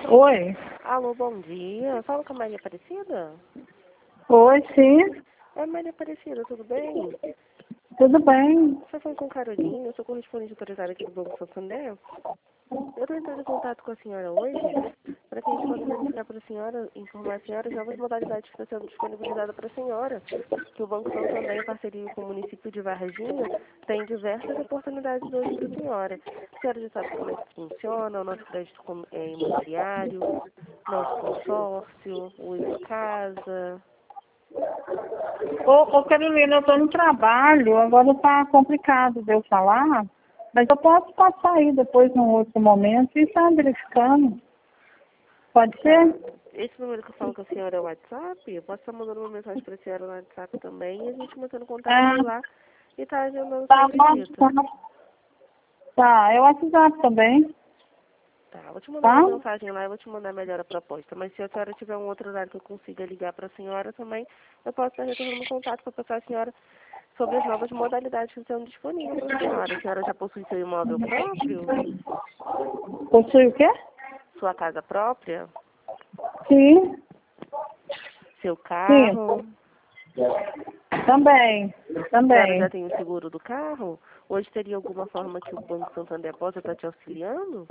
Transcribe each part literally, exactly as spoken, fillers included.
Oi. Alô, bom dia. Fala com a Maria Aparecida? Oi, sim. É Maria Aparecida, tudo bem? Tudo bem? Você foi com Carolina, eu sou correspondente autorizada aqui do Banco Santander. Eu estou entrando em contato com a senhora hoje para que a gente possa verificar para a senhora, informar a senhora as novas modalidades que estão sendo disponibilizadas para a senhora. Que o Banco Santander, em parceria com o município de Varginha, tem diversas oportunidades hoje para a senhora. A senhora já sabe como é que funciona o nosso crédito com- é, imobiliário, nosso consórcio, o Use Casa. Ô, ô Carolina, eu estou no trabalho, agora está complicado de eu falar, mas eu posso passar aí depois num outro momento e estar verificando. Pode ser? Tá. Esse número que eu falo com a senhora é o WhatsApp? Eu posso estar mandando uma mensagem para a senhora no WhatsApp também e a gente mantendo contato Ah, por lá e tá agendando sua tá bom. visita. Tá, tá, é o WhatsApp também, Tá, vou te mandar tá? uma mensagem lá e vou te mandar melhor a proposta. Mas se a senhora tiver um outro horário que eu consiga ligar para a senhora também, eu posso estar retornando contato para passar a senhora sobre as novas modalidades que estão disponíveis para a senhora. A senhora já possui seu imóvel próprio? Possui o quê? Sua casa própria? Sim, Seu sim. carro? Também, A senhora já também. tem o seguro do carro? Hoje teria alguma forma que o Banco Santander possa estar te auxiliando?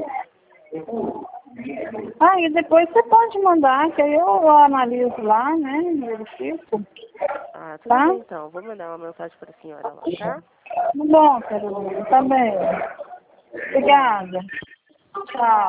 Ah, e depois você pode mandar, que aí eu analiso lá, né? Verifico, Ah, tudo tá? bem então. Vou mandar uma mensagem para a senhora lá, tá? Tá bom, Carolina, tá bem. Obrigada. Obrigada. Tchau.